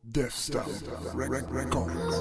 Death Star Records.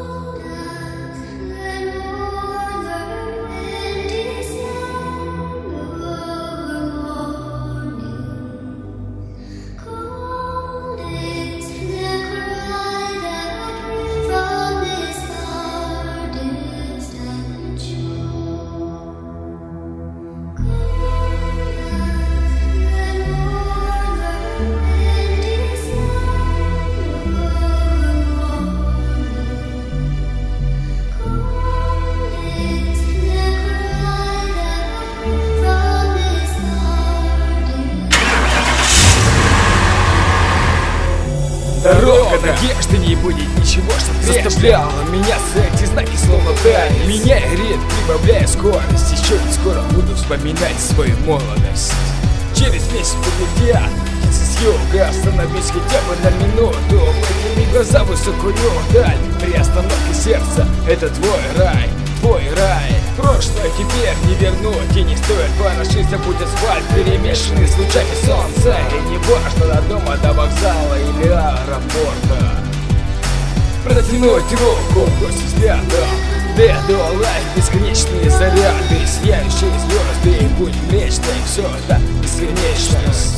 Дорога надежды, не будет ничего, что заставляло меня эти знаки словно танец. Меняя ритм, прибавляя скорость, еще не скоро буду вспоминать свою молодость. Через месяц полетят птицы с юга, остановись хотя бы на минуту. Подними глаза в высокую даль, при остановке сердца это твой рай. Твой рай, прошлое теперь не вернуть, и не стоит ворошить, забудь асфальт, перемешанный с лучами солнца. И не важно до дома, до вокзала или аэропорта. Протянуть руку, бросить взглядом Dead or Alive, бесконечные заряды, сияющие звезды, и будь млечной, все это бесконечность.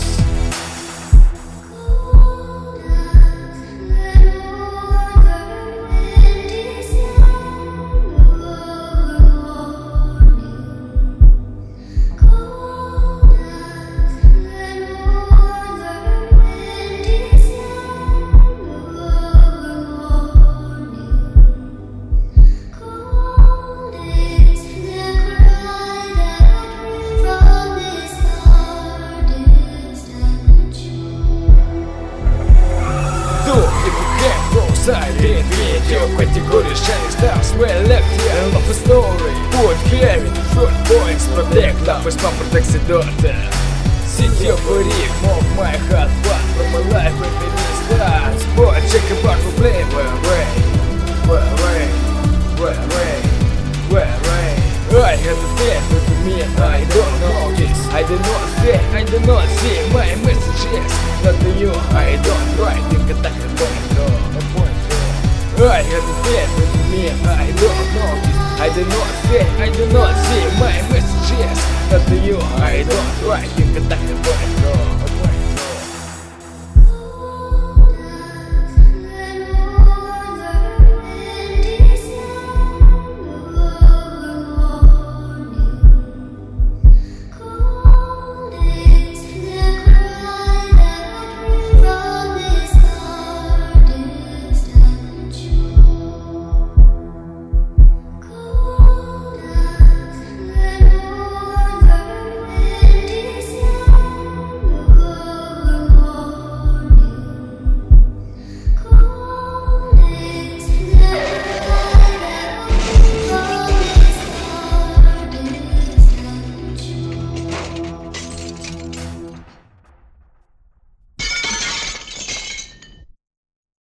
Silent video в категории Shining Stars, Well Left Here, Love a Story, Put Heaven, Short Points, Protect Love is Pump Protects the Daughter. Сидел в рифм of my heart, but from my life when baby starts. Boy, check a bar for play, where rain. I have a thing with me, I don't notice, I do not think, I do not see my messages. Not to you, I don't write, think attack the point. I have a thing with me, I don't notice, I do not think, I do not see my messages. Not to you, I don't write, think attack the point.